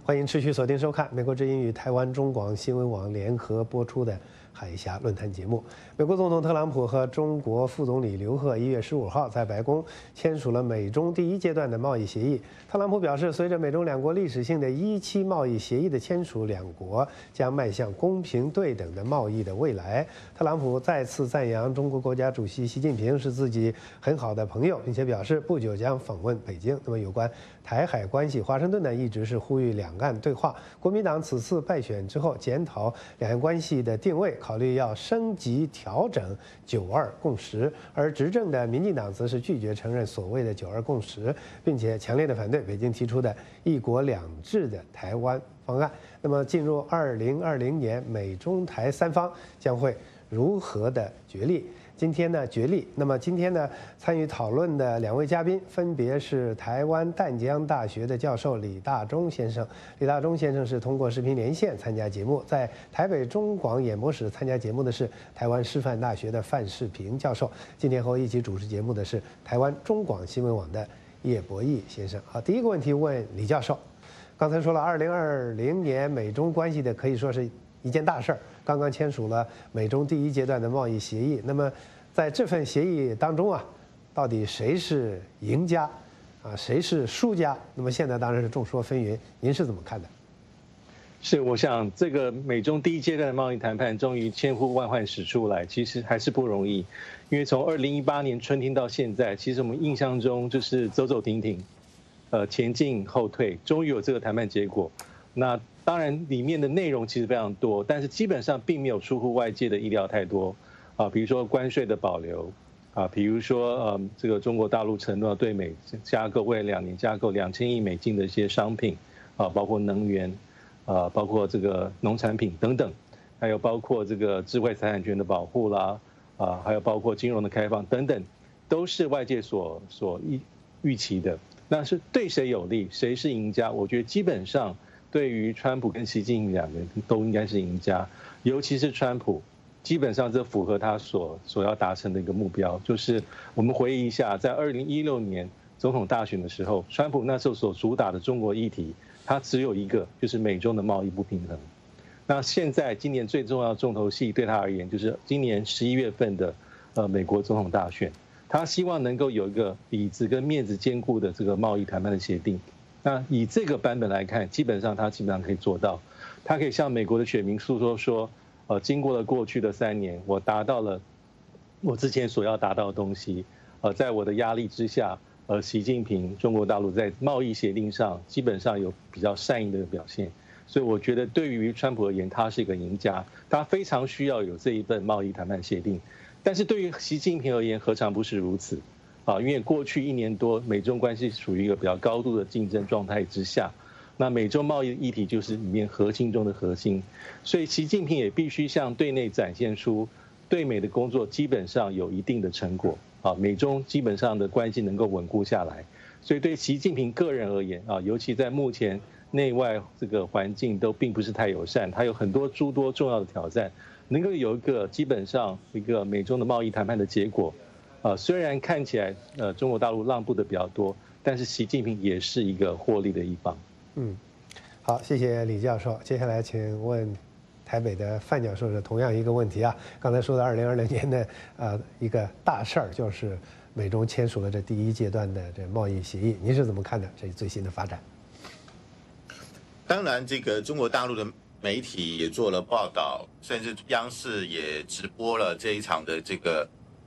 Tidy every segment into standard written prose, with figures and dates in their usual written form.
欢迎持续锁定收看美国之音与台湾中广新闻网联合播出的海峡论坛节目。美国总统特朗普和中国副总理刘鹤1月15号在白宫签署了美中第一阶段的贸易协议。特朗普表示，随着美中两国历史性的17贸易协议的签署，两国将迈向公平对等的贸易的未来。特朗普再次赞扬中国国家主席习近平是自己很好的朋友，并且表示不久将访问北京。那么有关台海关系，华盛顿呢一直是呼吁两岸对话。国民党此次败选之后，检讨两岸关系的定位，考虑要升级调整9·2共识，而执政的民进党则是拒绝承认所谓的9·2共识，并且强烈的反对北京提出的一国两制的台湾方案。那么进入2020年，美中台三方将会如何的角力？今天呢决力。那么今天呢参与讨论的两位嘉宾分别是台湾淡江大学的教授李大中先生。李大中先生是通过视频连线参加节目，在台北中广演播室参加节目的是台湾师范大学的范世平教授。今天和我一起主持节目的是台湾中广新闻网的叶博弈先生。好，第一个问题问李教授。刚才说了，2020年美中关系的可以说是一件大事儿，刚刚签署了美中第一阶段的贸易协议。那么在这份协议当中啊，到底谁是赢家啊，谁是输家？那么现在当然是众说纷纭，您是怎么看的？ 是，我想这个美中第一阶段的贸易谈判终于千呼万唤始出来，其实还是不容易，因为从2018年春天到现在，其实我们印象中就是走走停停，前进后退，终于有这个谈判结果。那当然里面的内容其实非常多，但是基本上并没有出乎外界的意料太多啊，比如说关税的保留啊，比如说这个中国大陆承诺对美加购未来2年加购2000亿美金的一些商品啊，包括能源啊，包括这个农产品等等，还有包括这个智慧财产权的保护啦啊，还有包括金融的开放等等，都是外界所预期的。那是对谁有利，谁是赢家？我觉得基本上对于川普跟习近平两个人都应该是赢家，尤其是川普，基本上这符合他所要达成的一个目标，就是我们回忆一下，在2016年总统大选的时候，川普那时候所主打的中国议题，他只有一个，就是美中的贸易不平衡。那现在今年最重要的重头戏对他而言，就是今年11月份的美国总统大选。他希望能够有一个里子跟面子兼顾的这个贸易谈判的协定。那以这个版本来看，基本上可以做到。他可以向美国的选民诉说，经过了过去的3年，我达到了我之前所要达到的东西。在我的压力之下，习近平中国大陆在贸易协定上基本上有比较善意的表现。所以我觉得对于川普而言，他是一个赢家，他非常需要有这一份贸易谈判协定。但是对于习近平而言，何尝不是如此？啊，因为过去1年多，美中关系处于一个比较高度的竞争状态之下，那美中贸易议题就是里面核心中的核心，所以习近平也必须向对内展现出对美的工作基本上有一定的成果，啊，美中基本上的关系能够稳固下来。所以对习近平个人而言，啊，尤其在目前内外这个环境都并不是太友善，他有很多诸多重要的挑战。能够有一个基本上一个美中的贸易谈判的结果，虽然看起来中国大陆让步的比较多，但是习近平也是一个获利的一方。 好，谢谢李教授。接下来请问台北的范教授是同样一个问题啊。刚才说的2020年的一个大事儿，就是美中签署了这第一阶段的这贸易协议，您是怎么看的这最新的发展？ 当然，这个中国大陆的媒体也做了报道，甚至央视也直播了这一场的这个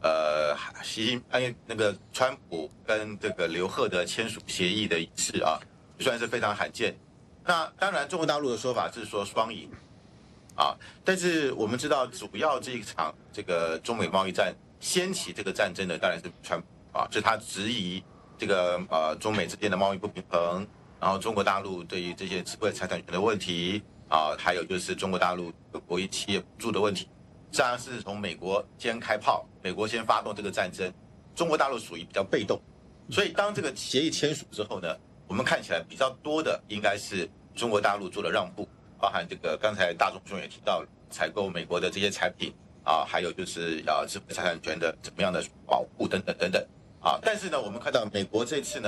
那个川普跟这个刘鹤的签署协议的仪式啊，算是非常罕见。那当然，中国大陆的说法是说双赢啊，但是我们知道，主要这一场这个中美贸易战掀起这个战争的当然是川普啊，是他质疑这个中美之间的贸易不平衡，然后中国大陆对于这些智慧财产权的问题。还有就是中国大陆国营企业补助的问题，实际上是从美国先开炮，美国先发动这个战争，中国大陆属于比较被动，所以当这个协议签署之后呢，我们看起来比较多的应该是中国大陆做了让步，包含这个刚才大众兄也提到了采购美国的这些产品还有就是智慧财产权的怎么样的保护等等等等但是呢，我们看到美国这次呢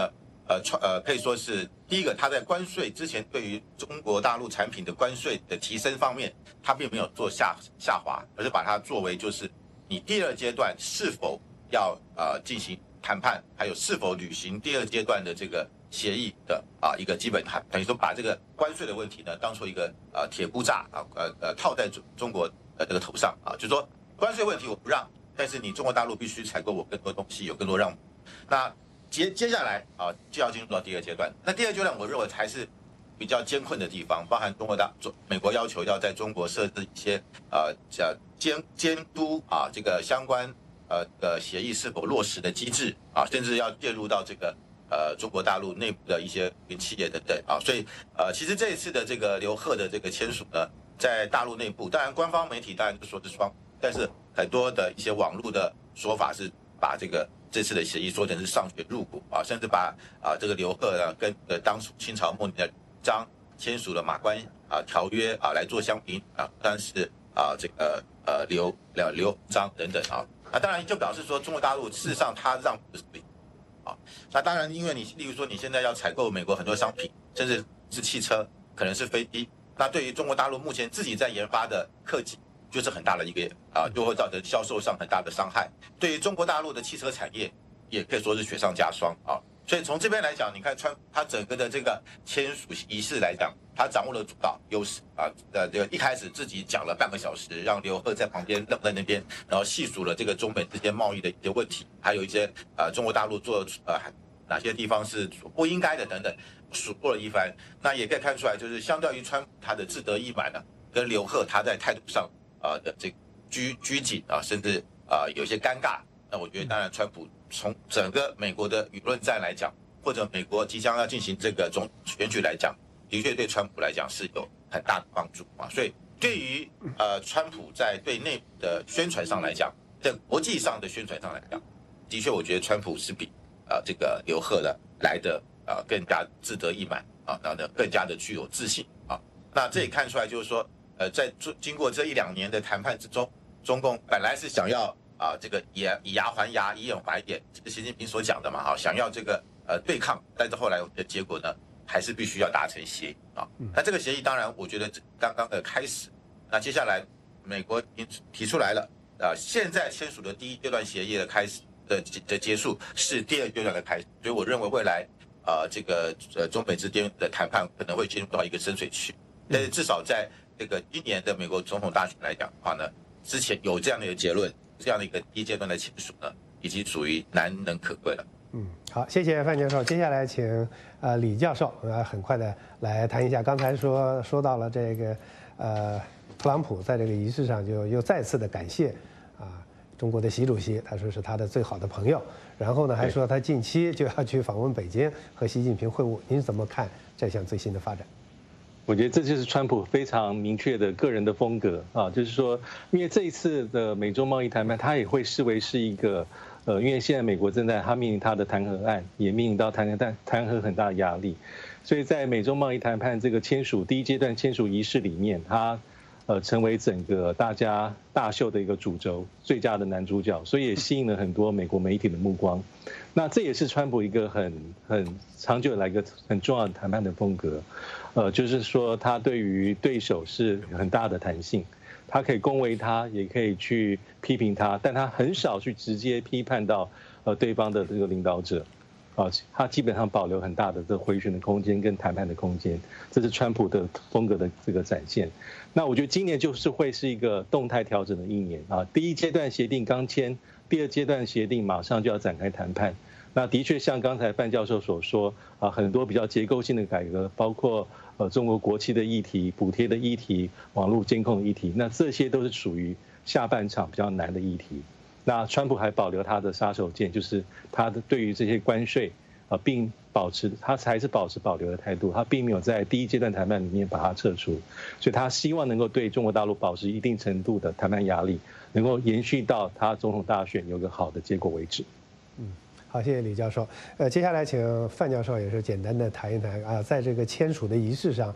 可以说是第一个，它在关税之前对于中国大陆产品的关税的提升方面，它并没有做下滑，而是把它作为就是你第二阶段是否要进行谈判，还有是否履行第二阶段的这个协议的一个基本盘，等于说把这个关税的问题呢当做一个铁布栅套在中国这个头上就是说关税问题我不让，但是你中国大陆必须采购我更多东西，有更多让步。那接下来就要进入到第二阶段。那第二阶段我认为才是比较艰困的地方，包含美国要求要在中国设置一些监督这个相关的协议是否落实的机制甚至要介入到这个中国大陆内部的一些企业等等所以其实这一次的这个刘鹤的这个签署呢，在大陆内部，当然官方媒体当然就说是双，但是很多的一些网络的说法是把这次的协议说成是上学入股甚至把这个刘鹤呢跟当初清朝末年的张签署了马关条约来做相比但是这个刘张等等那当然就表示说中国大陆事实上它让步是对那当然因为例如说你现在要采购美国很多商品，甚至是汽车，可能是飞机，那对于中国大陆目前自己在研发的科技就是很大的一个就会造成销售上很大的伤害，对于中国大陆的汽车产业也可以说是雪上加霜所以从这边来讲，你看他整个的这个签署仪式来讲，他掌握了主导优势一开始自己讲了半个小时，让刘鹤在旁边愣在那边，然后细数了这个中美之间贸易的一些问题，还有一些中国大陆做哪些地方是不应该的等等，数过了一番。那也可以看出来，就是相对于川普他的志得意满跟刘鹤他在态度上的这个拘谨甚至有些尴尬。那我觉得，当然，川普从整个美国的舆论战来讲，或者美国即将要进行这个总选举来讲，的确对川普来讲是有很大的帮助所以，对于川普在对内部的宣传上来讲，在国际上的宣传上来讲，的确，我觉得川普是比这个刘鹤的来的更加志得意满然后呢更加的具有自信那这也看出来，就是说在经过这1-2年的谈判之中，中共本来是想要这个以牙还牙，以眼还眼，这是习近平所讲的嘛想要这个对抗，但是后来的结果呢，还是必须要达成协议那这个协议当然，我觉得刚刚的开始，那接下来美国提出来了现在签署的第一阶段协议的开始的结束是第二阶段的开始，所以我认为未来这个中美之间的谈判可能会进入到一个深水区，但是至少在这个今年的美国总统大选来讲的话呢，之前有这样的一个结论。这样的一个第一阶段的签署呢，已经属于难能可贵了。 好，谢谢范教授。接下来请李教授很快的来谈一下，刚才说到了这个特朗普在这个仪式上就又再次的感谢中国的习主席，他说是他的最好的朋友，然后呢还说他近期就要去访问北京和习近平会晤，您怎么看这项最新的发展？ 我觉得这就是川普非常明确的个人的风格就是说，因为这一次的美中贸易谈判，他也会视为是一个因为现在美国他面临他的弹劾案，也面临到弹劾很大的压力，所以在美中贸易谈判这个第一阶段签署仪式里面，他成为整个大家大秀的一个主轴，最佳的男主角，所以也吸引了很多美国媒体的目光。那这也是川普一个很长久以来一个很重要的谈判的风格。就是说他对于对手是很大的弹性，他可以恭维他，也可以去批评他，但他很少去直接批判到对方的这个领导者他基本上保留很大的这个回旋的空间跟谈判的空间，这是川普的风格的这个展现。那我觉得今年就是会是一个动态调整的一年第一阶段协定刚签，第二阶段协定马上就要展开谈判。那的确像刚才范教授所说很多比较结构性的改革，包括中国国旗的议题、补贴的议题、网络监控的议题，那这些都是属于下半场比较难的议题。那川普还保留他的杀手锏，就是他的对于这些关税并他还是保持保留的态度，他并没有在第一阶段谈判里面把它撤除，所以他希望能够对中国大陆保持一定程度的谈判压力，能够延续到他总统大选有个好的结果为止。 好，谢谢李教授。接下来请范教授也是简单的谈一谈在这个签署的仪式上，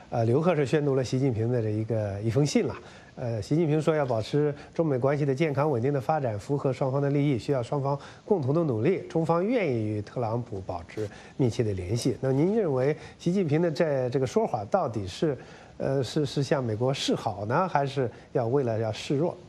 刘鹤是宣读了习近平的一封信了。习近平说要保持中美关系的健康稳定的发展，符合双方的利益，需要双方共同的努力。中方愿意与特朗普保持密切的联系。那您认为习近平的这个说法到底是向美国示好呢，还是为了要示弱？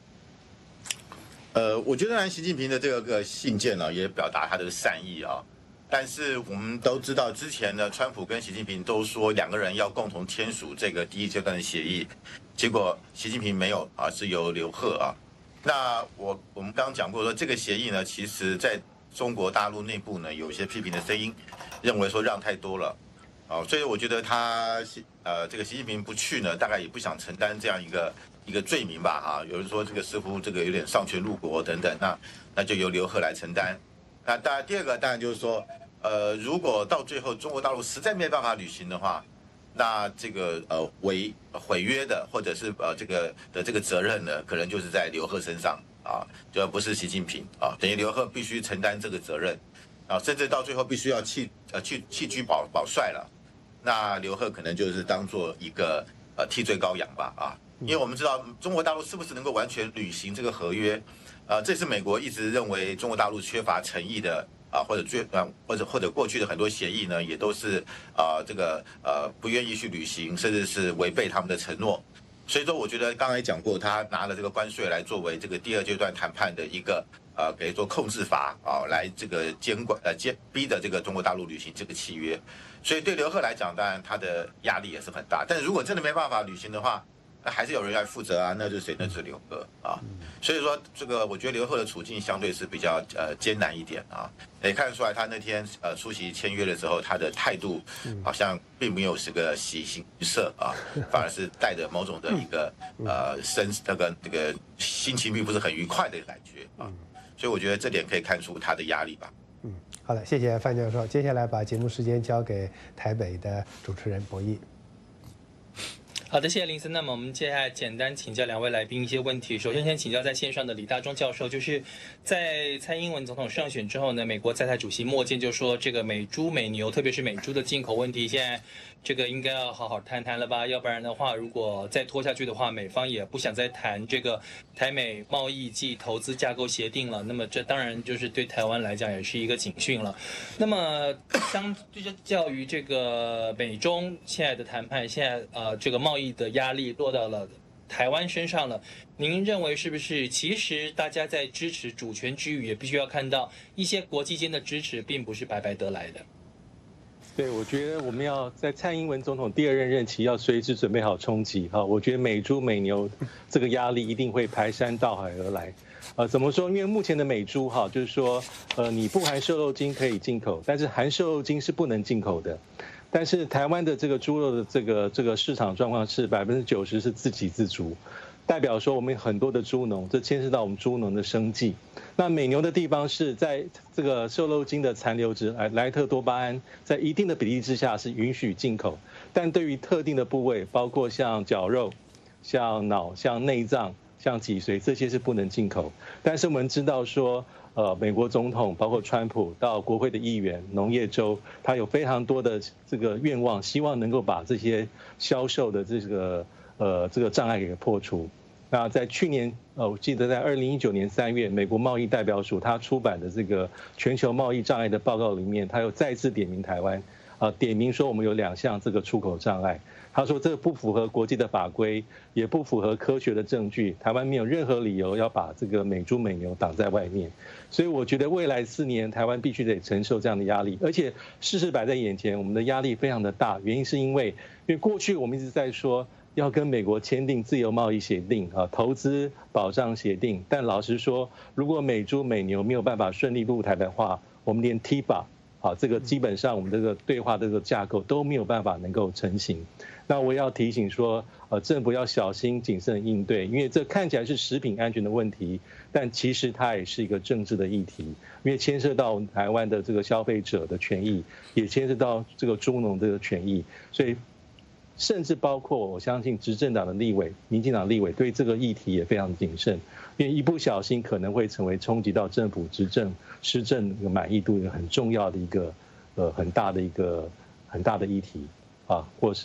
我觉得习近平的这个信件呢，也表达他的善意啊。但是我们都知道，之前呢，川普跟习近平都说两个人要共同签署这个第一阶段的协议，结果习近平没有啊，是由刘鹤啊。那我们刚刚讲过说，这个协议呢，其实在中国大陆内部呢，有一些批评的声音，认为说让太多了啊，所以我觉得这个习近平不去呢，大概也不想承担这样一个罪名吧啊。有人说这个似乎这个有点丧权辱国等等，那就由刘鹤来承担。那当然，第二个当然就是说，如果到最后中国大陆实在没办法履行的话，那这个毁约的或者是这个责任呢，可能就是在刘鹤身上啊，就不是习近平啊，等于刘鹤必须承担这个责任啊，甚至到最后必须要弃车保帅了，那刘鹤可能就是当做一个替罪羔羊吧啊，因为我们知道中国大陆是不是能够完全履行这个合约。这是美国一直认为中国大陆缺乏诚意的啊，或者过去的很多协议呢，也都是不愿意去履行，甚至是违背他们的承诺。所以说，我觉得刚才讲过，他拿了这个关税来作为这个第二阶段谈判的一个可以说控制阀啊，来这个逼的这个中国大陆履行这个契约。所以对刘鹤来讲，当然他的压力也是很大。但是如果真的没办法履行的话，那还是有人要负责啊，那就是谁？那就是刘鹤啊。所以说，这个我觉得刘鹤的处境相对是比较艰难一点啊。也看得出来，他那天出席签约的时候，他的态度好像并没有是个喜形于色啊，反而是带着某种的一个这个心情并不是很愉快的感觉啊。所以我觉得这点可以看出他的压力吧。 好的，谢谢范教授。接下来把节目时间交给台北的主持人博弈。 好的，谢谢林森。那么我们接下来简单请教两位来宾一些问题。首先，先请教在线上的李大中教授，就是在蔡英文总统胜选之后呢，美国在台主席莫健就说，这个美猪美牛，特别是美猪的进口问题，现在这个应该要好好谈谈了吧？要不然的话，如果再拖下去的话，美方也不想再谈这个台美贸易暨投资架构协定了。那么这当然就是对台湾来讲也是一个警讯了。那么相较于这个美中现在的谈判，现在这个贸易的压力落到了台湾身上了，您认为是不是其实大家在支持主权之余，也必须要看到一些国际间的支持并不是白白得来的？ 对，我觉得我们要在蔡英文总统第二任任期要随时准备好冲击哈。我觉得美猪美牛这个压力一定会排山倒海而来。怎么说？因为目前的美猪哈，就是说你不含瘦肉精可以进口，但是含瘦肉精是不能进口的。但是台湾的这个猪肉的这个市场状况是90%是自给自足，代表说我们很多的猪农，这牵涉到我们猪农的生计。那美牛的地方是在这个瘦肉精的残留值莱特多巴胺在一定的比例之下是允许进口，但对于特定的部位，包括像绞肉、像脑、像内脏、像脊髓，这些是不能进口。但是我们知道说，美国总统包括川普到国会的议员、农业州，他有非常多的这个愿望，希望能够把这些销售的这个障碍给破除。那在去年，我记得在2019年3月，美国贸易代表署他出版的这个全球贸易障碍的报告里面，他又再次点名台湾，点名说我们有2项这个出口障碍。他说这不符合国际的法规，也不符合科学的证据，台湾没有任何理由要把这个美猪美牛挡在外面。所以我觉得未来4年，台湾必须得承受这样的压力，而且事实摆在眼前，我们的压力非常的大。原因是因为过去我们一直在说要跟美国签订自由贸易协定投资保障协定，但老实说，如果美猪美牛没有办法顺利入台的话，我们连 TIPA 这个基本上我们这个对话这个架构都没有办法能够成型。那我要提醒说，政府要小心谨慎应对，因为这看起来是食品安全的问题，但其实它也是一个政治的议题，因为牵涉到台湾的这个消费者的权益，也牵涉到这个猪农的权益，所以甚至包括我相信执政党的立委、民进党立委对这个议题也非常谨慎，因为一不小心可能会成为冲击到政府执政施政满意度一个很重要的一个很大的议题或是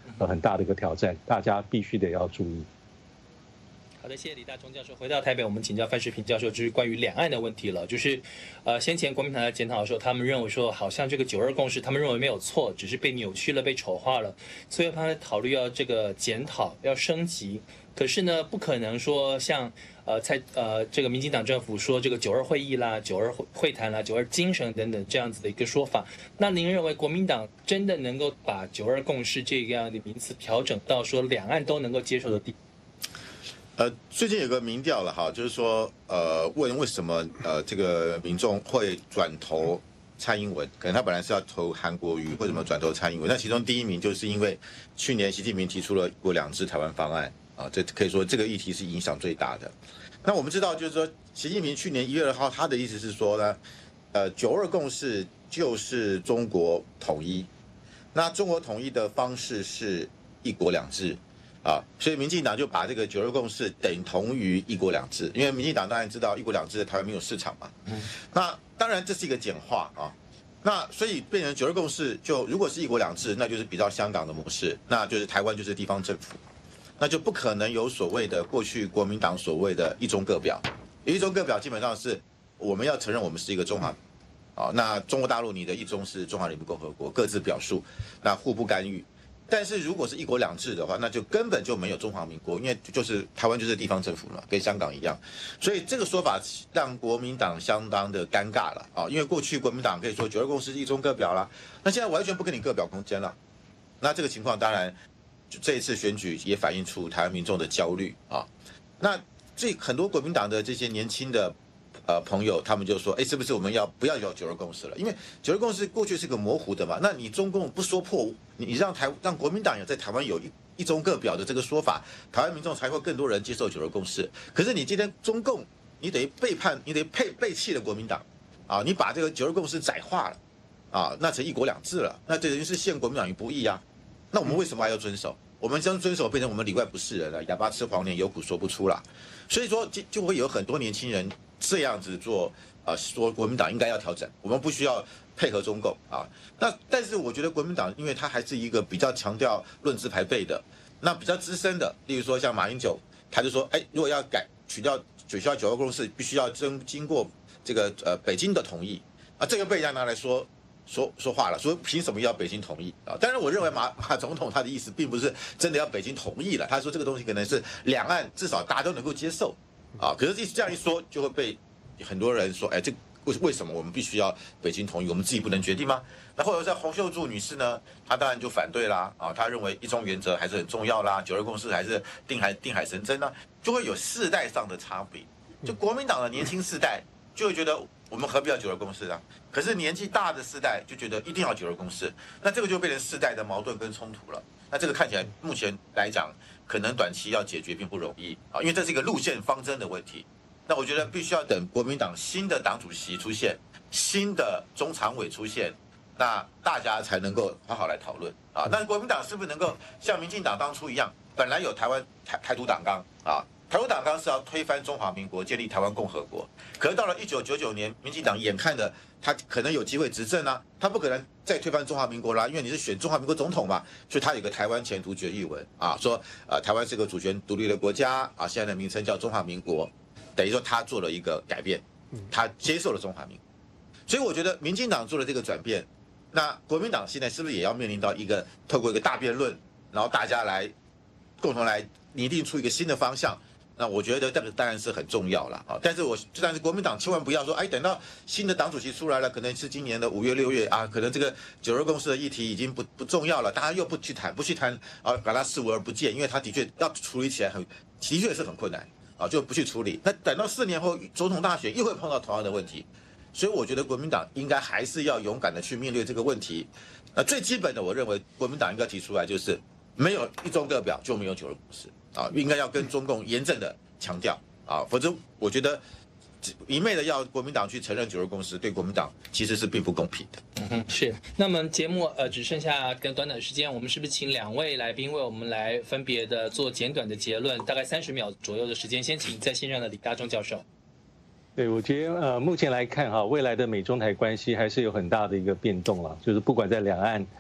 很大的一个挑战，大家必须得要注意。 好的，谢谢李大中教授。回到台北，我们请教范世平教授，就是关于两岸的问题了。就是，先前国民党在检讨的时候，他们认为说，好像这个9·2共识，他们认为没有错，只是被扭曲了、被丑化了，所以他们考虑要这个检讨、要升级。可是呢，不可能说像这个民进党政府说这个9·2会议啦、9·2会谈啦、9·2精神等等这样子的一个说法。那您认为国民党真的能够把9·2共识这样的名词调整到说两岸都能够接受的地步？ 最近有个民调了哈，就是说问为什么这个民众会转投蔡英文，可能他本来是要投韩国瑜，为什么转投蔡英文？那其中第一名就是因为去年习近平提出了1国2制台湾方案啊，这可以说这个议题是影响最大的。那我们知道，就是说习近平去年1月2号他的意思是说呢，9·2共识就是中国统一，那中国统一的方式是1国2制。啊，所以民进党就把这个9·2共识等同于1国2制，因为民进党当然知道1国2制在台湾没有市场嘛。那当然这是一个简化啊。那所以变成9·2共识，就如果是1国2制，那就是比照香港的模式，那就是台湾就是地方政府，那就不可能有所谓的过去国民党所谓的一中各表。一中各表基本上是我们要承认我们是一个中华。啊，那中国大陆你的一中是中华人民共和国，各自表述，那互不干预。但是如果是1国2制的话，那就根本就没有中华民国，因为就是台湾就是地方政府嘛，跟香港一样，所以这个说法让国民党相当的尴尬了啊！因为过去国民党可以说9·2共识一中各表啦，那现在完全不给你各表空间了。那这个情况当然，这一次选举也反映出台湾民众的焦虑啊。那很多国民党的这些年轻的朋友，他们就说，是不是我们不要有9·2共识了？因为9·2共识过去是个模糊的嘛，那你中共不说破，你让国民党也在台湾有一中各表的这个说法，台湾民众才会更多人接受9·2共识。可是你今天中共，你得背叛，你得背弃了国民党啊，你把这个9·2共识窄化了啊，那成1国2制了，那等于是陷国民党于不义啊。那我们为什么还要遵守？我们将遵守变成我们里外不是人了，哑巴吃黄连，有苦说不出了。所以说就会有很多年轻人这样子做，说国民党应该要调整，我们不需要配合中共啊。那但是我觉得国民党，因为他还是一个比较强调论资排辈的，那比较资深的，例如说像马英九，他就说，如果要取消9·2共识，必须要经过这个北京的同意啊，这个被人家拿来说话了，说凭什么要北京同意啊？当然，我认为马总统他的意思并不是真的要北京同意了，他说这个东西可能是两岸至少大家都能够接受啊。可是这样一说，就会被很多人说，这为什么我们必须要北京同意？我们自己不能决定吗？那或者在洪秀柱女士呢，她当然就反对啦啊，她认为一中原则还是很重要啦，9·2共识还是定海神针啦，就会有世代上的差别。就国民党的年轻世代就会觉得，我们何必要9·2共识啊？可是年纪大的世代就觉得一定要9·2共识，那这个就变成世代的矛盾跟冲突了。那这个看起来目前来讲，可能短期要解决并不容易啊，因为这是一个路线方针的问题。那我觉得必须要等国民党新的党主席出现，新的中常委出现，那大家才能够好好来讨论啊。但是国民党是不是能够像民进党当初一样，本来有台独党纲啊？台独党纲是要推翻中华民国，建立台湾共和国。可是到了1999年，民进党眼看着他可能有机会执政啊，他不可能再推翻中华民国啦，因为你是选中华民国总统嘛，所以他有个台湾前途决议文啊，说台湾是个主权独立的国家啊，现在的名称叫中华民国，等于说他做了一个改变，他接受了中华民国。所以我觉得民进党做了这个转变，那国民党现在是不是也要面临到透过一个大辩论，然后大家来共同来拟定出一个新的方向？那我觉得这个当然是很重要了啊，但是国民党千万不要说，等到新的党主席出来了，可能是今年的5月6月啊，可能这个9·2共识的议题已经不重要了，大家又不去谈啊，把它视而不见，因为它的确要处理起来的确是很困难啊，就不去处理。那等到4年后总统大选又会碰到同样的问题，所以我觉得国民党应该还是要勇敢的去面对这个问题。最基本的，我认为国民党应该提出来就是，没有一中各表就没有9·2共识。啊，应该要跟中共严正的强调啊，否则我觉得一昧的要国民党去承认9·2共识，对国民党其实是并不公平的。 是。那么节目只剩下短短的时间，我们是不是请2位来宾为我们来分别的做简短的结论，大概30秒左右的时间，先请在线上的李大中教授。 对，我觉得目前来看未来的美中台关系还是有很大的一个变动了，就是不管在两岸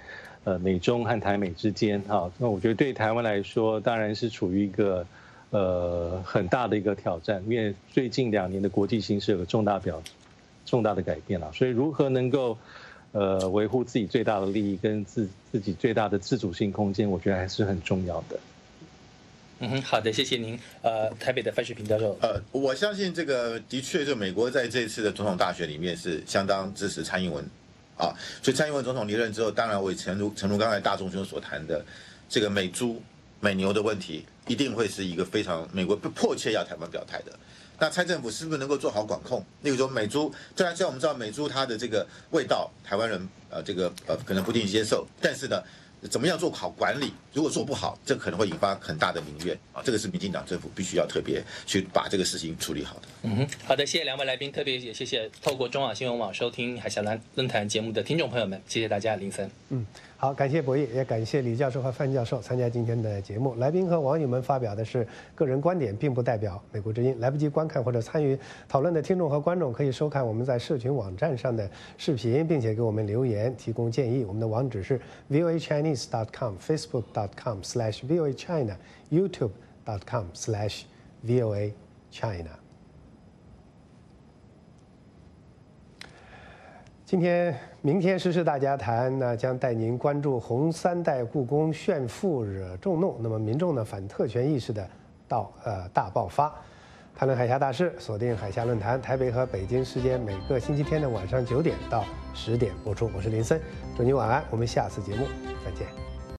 美中和台美之间哈。那我觉得对台湾来说，当然是处于一个很大的一个挑战，因为最近2年的国际形势有个重大的改变了，所以如何能够维护自己最大的利益跟自己最大的自主性空间，我觉得还是很重要的。 好的，谢谢您。台北的范世平教授。 我相信这个的确，就美国在这一次的总统大选里面是相当支持蔡英文，啊，所以蔡英文总统连任之后，当然我也诚如刚才大众兄所谈的，这个美猪美牛的问题，一定会是一个非常美国迫切要台湾表态的。那蔡政府是不是能够做好管控？例如说美猪，虽然我们知道美猪它的这个味道，台湾人可能不一定接受，但是呢，怎么样做好管理？如果做不好，这可能会引发很大的民怨啊！这个是民进党政府必须要特别去把这个事情处理好的。 好的，谢谢2位来宾，特别也谢谢透过中网新闻网收听海峡论坛节目的听众朋友们，谢谢大家，林森。 好，感谢博弈，也感谢李教授和范教授参加今天的节目。来宾和网友们发表的是个人观点，并不代表美国之音。来不及观看或者参与讨论的听众和观众，可以收看我们在社群网站上的视频，并且给我们留言提供建议。我们的网址是 voachinese.com、facebook.com/voachina、youtube.com/voachina。明天时事大家谈呢，将带您关注红3代故宫炫富惹众怒，那么民众呢反特权意识的大爆发。谈论海峡大事，锁定海峡论坛，台北和北京时间每个星期天的晚上9点到10点播出。我是林森，祝您晚安，我们下次节目再见。